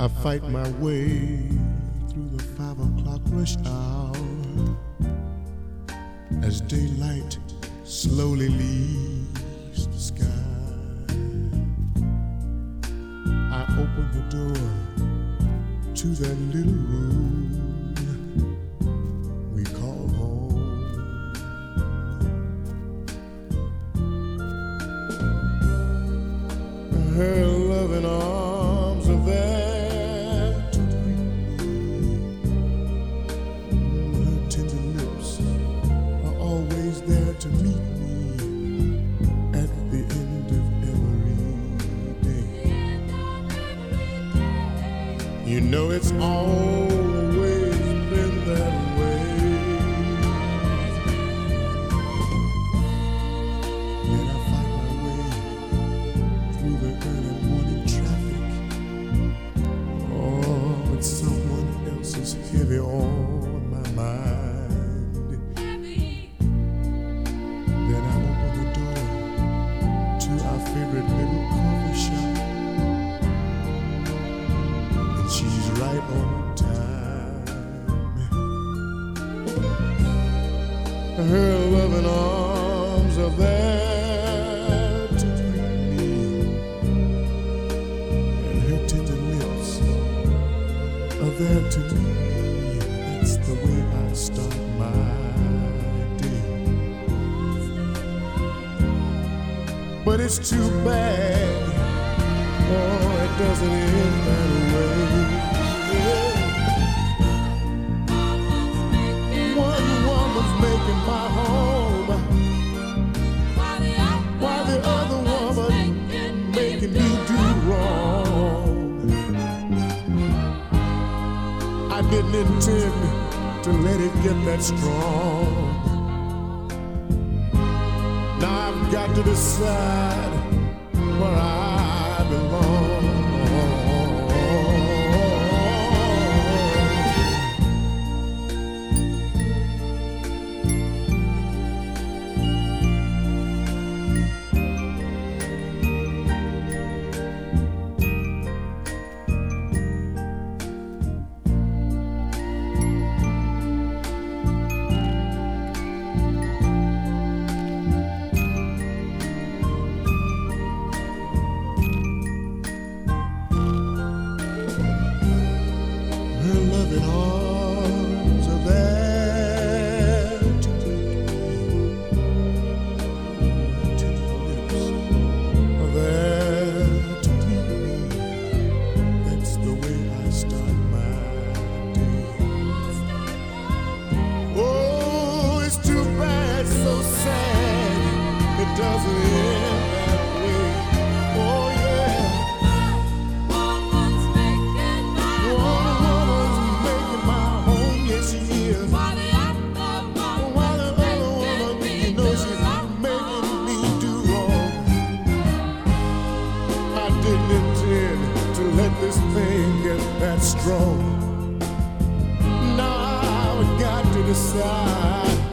I fight my way through the 5 o'clock rush hour as daylight slowly leaves the sky. I open the door to that little room we call home. Her loving arms are there to greet me. Her tender lips are always there to meet me at the end of every day. You know it's always been that way. Yet I find my way through the early morning traffic. Oh, but someone else is heavy on my mind. Then I open the door to our favorite little coffee shop, and she's right on time. Her loving arms are there to greet me, and her tender lips are there to meet me. That's the way I start my day. But it's too bad, oh, it doesn't end that way. One woman's making my home, while the other woman making me do wrong. I didn't intend to let it get that strong. Now I've got to decide where I belong. Her loving arms are there to greet me. Her tender lips are there to meet me. That's the way I start my day. Oh, it's too bad, so sad, it doesn't end that way. Oh yeah. One woman's making my home, yes she is. While the other woman, you know she's making me do wrong. I didn't intend to let this thing get that strong. Now I've got to decide